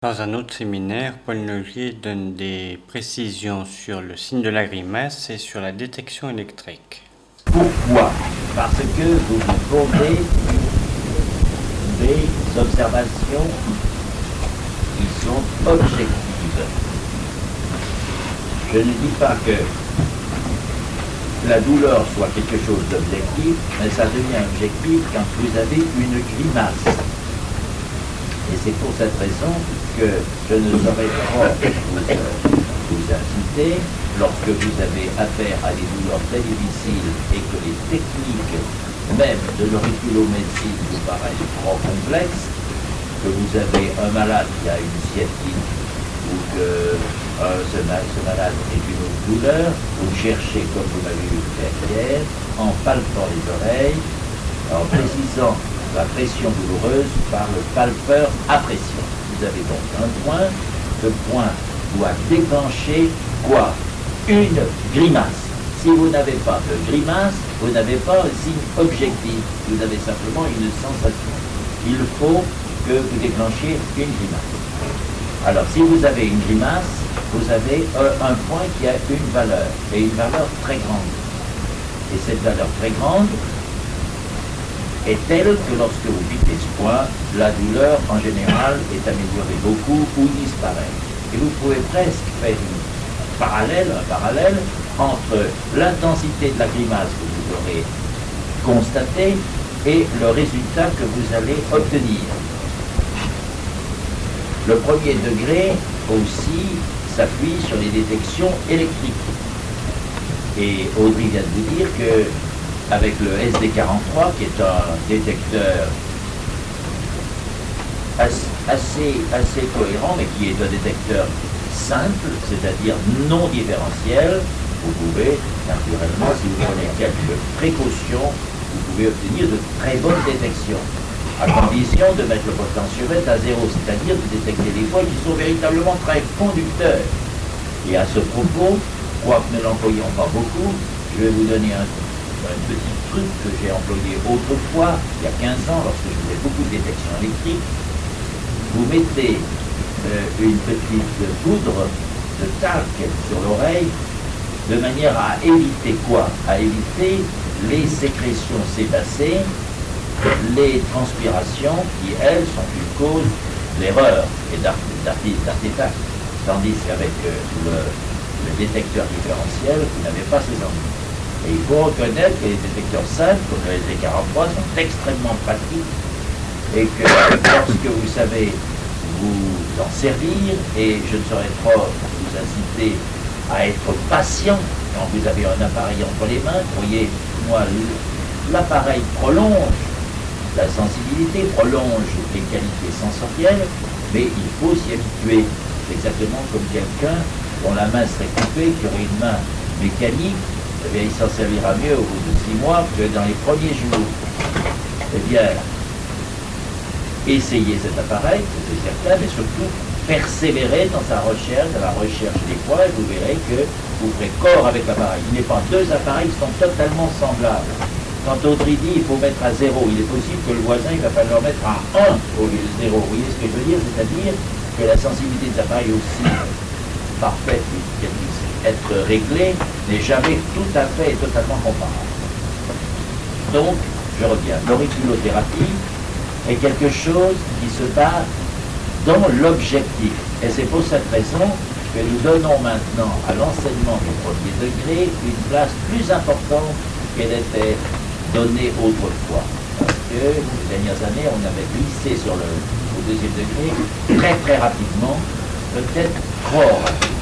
Dans un autre séminaire, Paul Nogier donne des précisions sur le signe de la grimace et sur la détection électrique. Pourquoi? Parce que vous vous posez des observations qui sont objectives. Je ne dis pas que la douleur soit quelque chose d'objectif, mais ça devient objectif quand vous avez une grimace. Et c'est pour cette raison que je ne saurais pas vous inciter, lorsque vous avez affaire à des douleurs très difficiles et que les techniques même de l'auriculomédecine vous paraissent trop complexes, que vous avez un malade qui a une sciatique ou que ce malade est une autre douleur, vous cherchez, comme vous m'avez vu faire hier, en palpant les oreilles, en précisant la pression douloureuse par le palpeur à pression. Vous avez donc un point, ce point doit déclencher quoi? Une grimace. Si vous n'avez pas de grimace, vous n'avez pas un signe objectif, vous avez simplement une sensation. Il faut que vous déclenchiez une grimace. Alors, si vous avez une grimace, vous avez un point qui a une valeur, et une valeur très grande. Et cette valeur très grande est telle que lorsque vous piquez ce point, la douleur en général est améliorée beaucoup ou disparaît. Et vous pouvez presque faire un parallèle entre l'intensité de la grimace que vous aurez constatée et le résultat que vous allez obtenir. Le premier degré aussi s'appuie sur les détections électriques. Et Audrey vient de vous dire que avec le SD43, qui est un détecteur assez cohérent, mais qui est un détecteur simple, c'est-à-dire non différentiel, vous pouvez, naturellement, si vous prenez quelques précautions, vous pouvez obtenir de très bonnes détections, à condition de mettre le potentiomètre à zéro, c'est-à-dire de détecter des points qui sont véritablement très conducteurs. Et à ce propos, quoique ne l'employons pas beaucoup, je vais vous donner un petit truc que j'ai employé autrefois, il y a 15 ans, lorsque je faisais beaucoup de détection électrique. Vous mettez une petite poudre de talc sur l'oreille, de manière à éviter quoi? À éviter les sécrétions sébacées, les transpirations qui, elles, sont une cause d'erreur et d'artefact. Tandis qu'avec le détecteur différentiel, vous n'avez pas ces ennuis. Et il faut reconnaître que les détecteurs simples, comme le SD43, sont extrêmement pratiques et que lorsque vous savez vous en servir, et je ne saurais trop vous inciter à être patient quand vous avez un appareil entre les mains. Voyez-moi, l'appareil prolonge la sensibilité, prolonge les qualités sensorielles, mais il faut s'y habituer. C'est exactement comme quelqu'un dont la main serait coupée, qui aurait une main mécanique. Eh bien, il s'en servira mieux au bout de 6 mois que dans les premiers jours. Eh bien, essayez cet appareil, c'est certain, mais surtout, persévérez dans sa recherche, dans la recherche des points, et vous verrez que vous ferez corps avec l'appareil. Il n'est pas deux appareils qui sont totalement semblables. Quand Audrey dit il faut mettre à 0, il est possible que le voisin, il va falloir mettre à 1 au lieu de 0. Vous voyez ce que je veux dire? C'est-à-dire que la sensibilité des appareils aussi parfaite qu'elle puisse être réglée n'est jamais tout à fait et totalement comparable. Donc, je reviens, l'auriculothérapie est quelque chose qui se base dans l'objectif. Et c'est pour cette raison que nous donnons maintenant à l'enseignement du premier degré une place plus importante qu'elle était donnée autrefois. Parce que les dernières années, on avait glissé au deuxième degré très rapidement, peut-être trop rapidement.